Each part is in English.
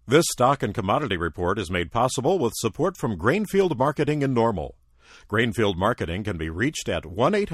This stock and commodity report is made possible with support from Grainfield Marketing in Normal. Grainfield Marketing can be reached at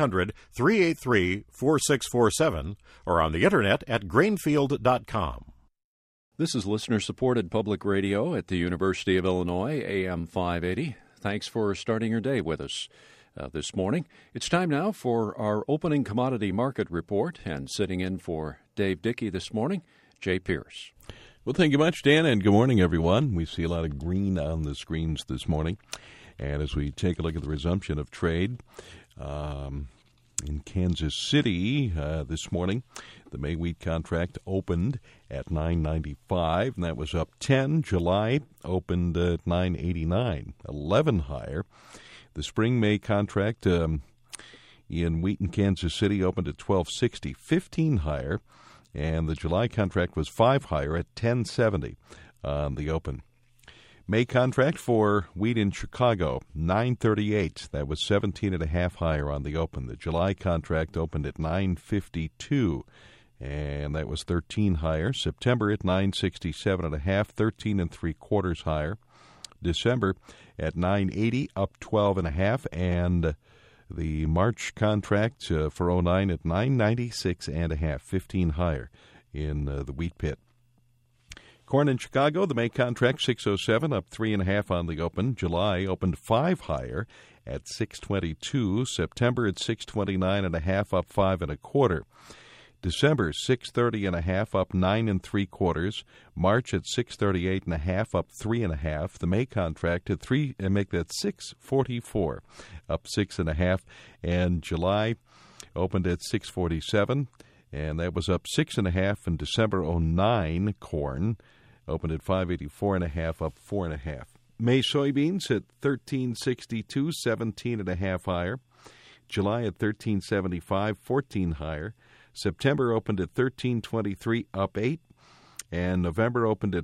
1-800-383-4647 or on the internet at grainfield.com. This is listener-supported public radio at the University of Illinois, AM 580. Thanks for starting your day with us this morning. It's time now for our opening commodity market report, and sitting in for Dave Dickey this morning, Jay Pierce. Well, thank you much, Dan, and good morning, everyone. We see a lot of green on the screens this morning. And as we take a look at the resumption of trade in Kansas City this morning, the May wheat contract opened at $9.95, and that was up 10. July opened at $9.89, 11 higher. The spring May contract in wheat in Kansas City opened at $12.60, 15 higher. And the July contract was 5 higher at $10.70 on the open. May contract for wheat in Chicago, $9.38. That was 17.5 higher on the open. The July contract opened at $9.52, and that was 13 higher. September at $9.67.5, 13 3/4 higher. December at $9.80, up 12.5, and the March contract for 09 at $9.96.5, 15 higher in the wheat pit. Corn in Chicago, the May contract $6.07, up 3.5 on the open. July opened 5 higher at $6.22. September at $6.29.5, up 5 1/4. December $6.30.5, up 9 3/4. March at $6.38.5, up 3.5. The May contract at $6.44, up 6.5. And July opened at $6.47, and that was up 6.5. And December 09 corn opened at $5.84.5, up 4.5. May soybeans at $13.62, 17.5 higher. July at $13.75, 14 higher. September opened at $13.23, up 8, and November opened at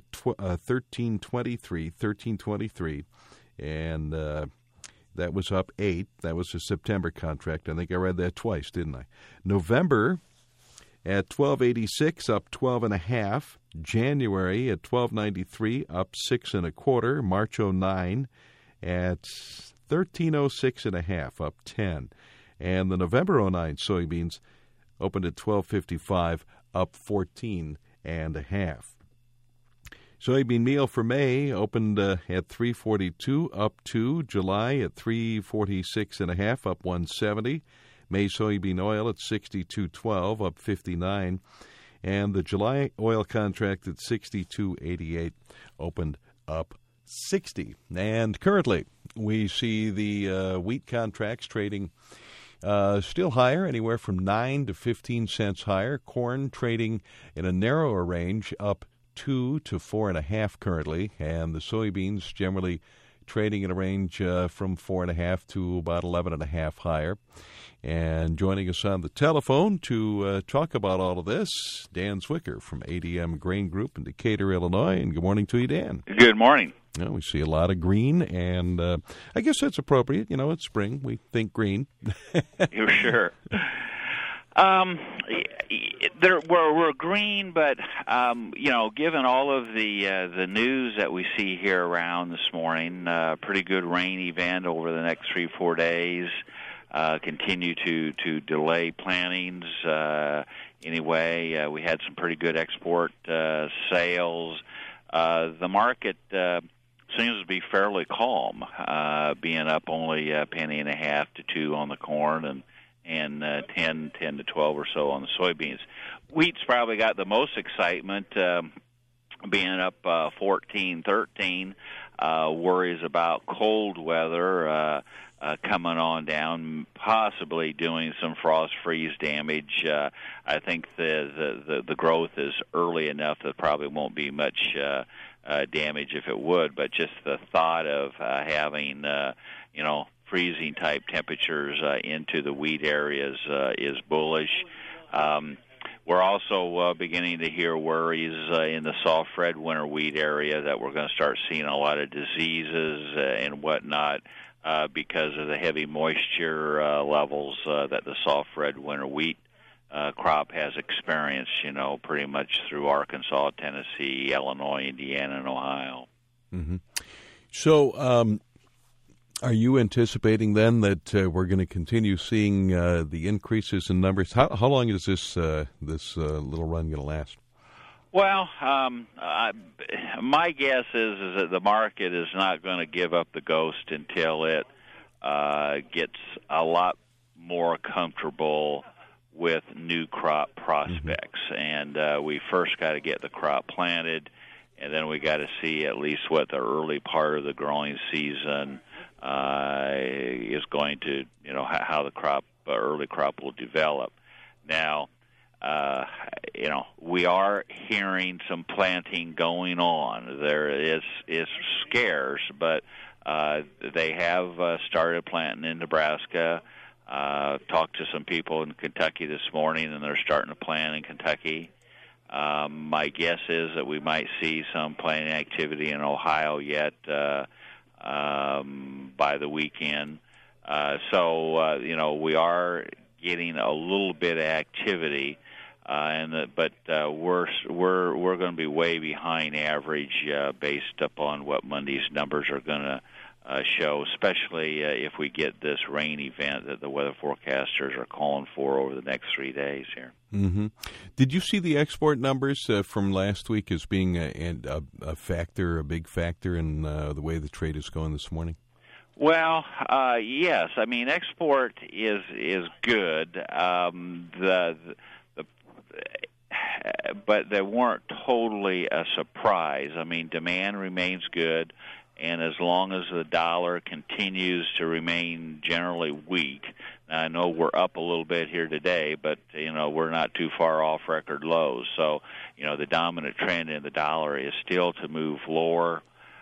$13.23, and that was up 8. That was a September contract. I think I read that twice, didn't I? November at $12.86, up 12.5. January at $12.93, up 6 1/4. March 09 at $13.06.5, up 10. And the November 09 soybeans opened at $12.55, up 14.5. Soybean meal for May opened at $3.42, up 2. July at $3.46.5, up 1.70. May soybean oil at $62.12, up 59. And the July oil contract at $62.88 opened up 60. And currently we see the wheat contracts trading still higher, anywhere from 9 to 15 cents higher. Corn trading in a narrower range, up 2 to 4.5 currently, and the soybeans generally trading in a range from 4.5 to about 11.5 higher. And joining us on the telephone to talk about all of this, Dan Zwicker from ADM Grain Group in Decatur, Illinois. And good morning to you, Dan. Good morning. We see a lot of green, and I guess that's appropriate. You know, it's spring. We think green. Sure. We're green, but given all of the news that we see here around this morning, pretty good rain event over the next 3-4 days. Continue to delay plantings. Anyway, we had some pretty good export sales. The market seems to be fairly calm, being up only $0.015 to $2 on the corn and 10 to 12 or so on the soybeans. Wheat's probably got the most excitement, being up 14, 13. Worries about cold weather coming on down, possibly doing some frost freeze damage. I think the growth is early enough that probably won't be much damage if it would, but just the thought of having freezing type temperatures into the wheat areas is bullish. We're also beginning to hear worries in the soft red winter wheat area that we're going to start seeing a lot of diseases and whatnot because of the heavy moisture levels that the soft red winter wheat crop has experienced, pretty much through Arkansas, Tennessee, Illinois, Indiana, and Ohio. Mm-hmm. So are you anticipating then that we're going to continue seeing the increases in numbers? How long is this little run going to last? Well, my guess is that the market is not going to give up the ghost until it gets a lot more comfortable with new crop prospects. Mm-hmm. And we first got to get the crop planted, and then we got to see at least what the early part of the growing season is going to, how the early crop will develop. Now, we are hearing some planting going on. There is scarce, but they have started planting in Nebraska. Talked to some people in Kentucky this morning, and they're starting to plant in Kentucky. My guess is that we might see some planting activity in Ohio yet by the weekend. So we are getting a little bit of activity, but we're going to be way behind average based upon what Monday's numbers are going to show, especially if we get this rain event that the weather forecasters are calling for over the next 3 days here. Mm-hmm. Did you see the export numbers from last week as being a big factor in the way the trade is going this morning? Well, yes. I mean, export is good. But they weren't totally a surprise. I mean, demand remains good, and as long as the dollar continues to remain generally weak, now I know we're up a little bit here today, but we're not too far off record lows. So, the dominant trend in the dollar is still to move lower.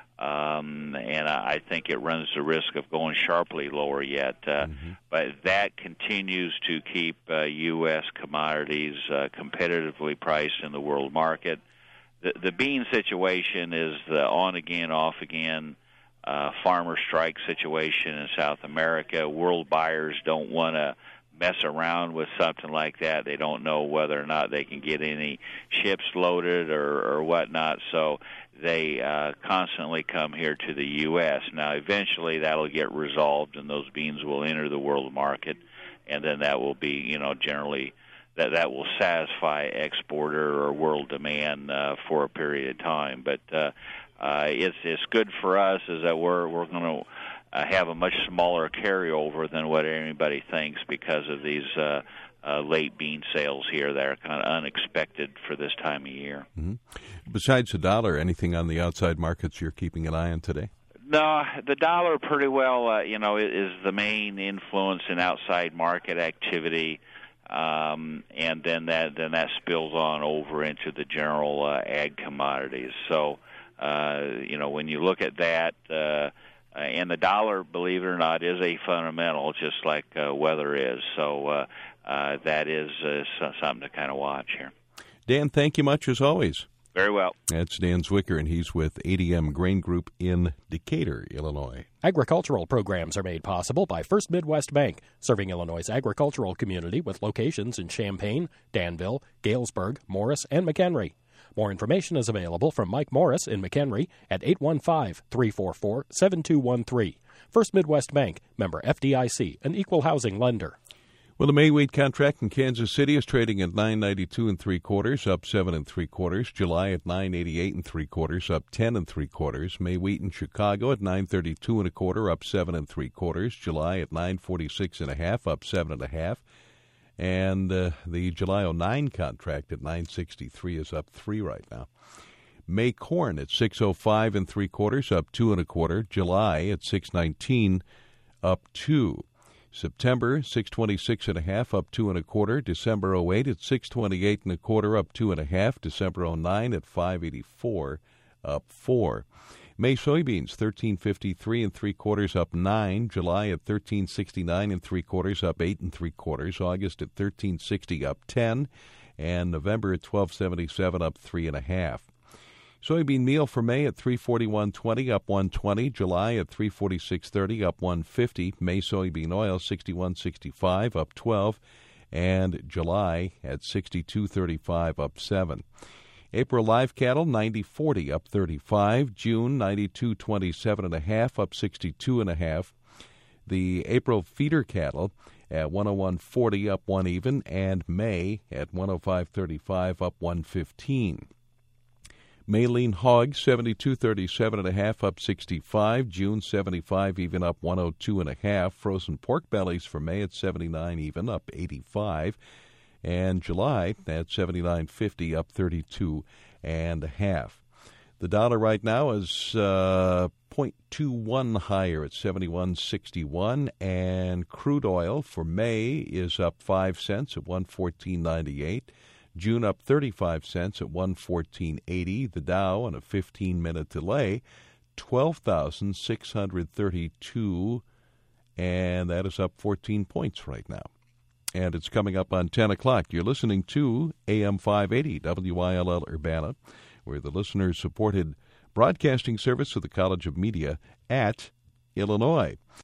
And I think it runs the risk of going sharply lower yet. But that continues to keep U.S. commodities competitively priced in the world market. The bean situation is the on-again, off-again farmer strike situation in South America. World buyers don't want to mess around with something like that. They don't know whether or not they can get any ships loaded or whatnot. So they constantly come here to the U.S. Now, eventually that'll get resolved, and those beans will enter the world market, and then that will be, generally that will satisfy exporter or world demand for a period of time. But it's good for us is that we're going to have a much smaller carryover than what anybody thinks because of these late bean sales here that are kind of unexpected for this time of year. Mm-hmm. Besides the dollar, anything on the outside markets you're keeping an eye on today? No, the dollar pretty well, is the main influence in outside market activity, and then that spills on over into the general ag commodities. So, when you look at that, and the dollar, believe it or not, is a fundamental, just like weather is. So that is something to kind of watch here. Dan, thank you much as always. Very well. That's Dan Zwicker, and he's with ADM Grain Group in Decatur, Illinois. Agricultural programs are made possible by First Midwest Bank, serving Illinois' agricultural community with locations in Champaign, Danville, Galesburg, Morris, and McHenry. More information is available from Mike Morris in McHenry at 815-344-7213. First Midwest Bank, member FDIC, an equal housing lender. Well, the May wheat contract in Kansas City is trading at $9.92 3/4, up 7 3/4. July at $9.88 3/4, up 10 3/4. May wheat in Chicago at $9.32 1/4, up 7 3/4. July at $9.46 1/2, up 7 1/2. And the July 09 contract at $9.63 is up 3 right now. May corn at $6.05 3/4, up 2 1/4. July at $6.19, up 2. September, $6.26 1/2, up 2 1/4. December 08 at $6.28 1/4, up 2 1/2. December 09 at $5.84, up 4. May soybeans, $13.53 3/4, up 9. July at $13.69 3/4, up 8 3/4. August at $13.60, up 10. And November at $12.77, up 3 1/2. Soybean meal for May at $341.20, up 1.20. July at $346.30, up 1.50. May soybean oil $61.65, up 12. and July at 62.35, up 7. April live cattle 90.40, up 35. June 92.27.5, up 62.5. The April feeder cattle at 101.40, up 1 even, and May at 105.35, up 115. May lean hog 72.37.5, up 65. June 75 even, up 102.5. Frozen pork bellies for May at 79 even, up 85. And July at 79.50, up 32.5. The dollar right now is 0.21 higher at 71.61, and crude oil for May is up 5 cents at 114.98. June up 35 cents at 114.80. The Dow on a 15-minute delay, 12,632, and that is up 14 points right now. And it's coming up on 10 o'clock. You're listening to AM 580 WILL Urbana. We're the listener-supported broadcasting service of the College of Media at Illinois.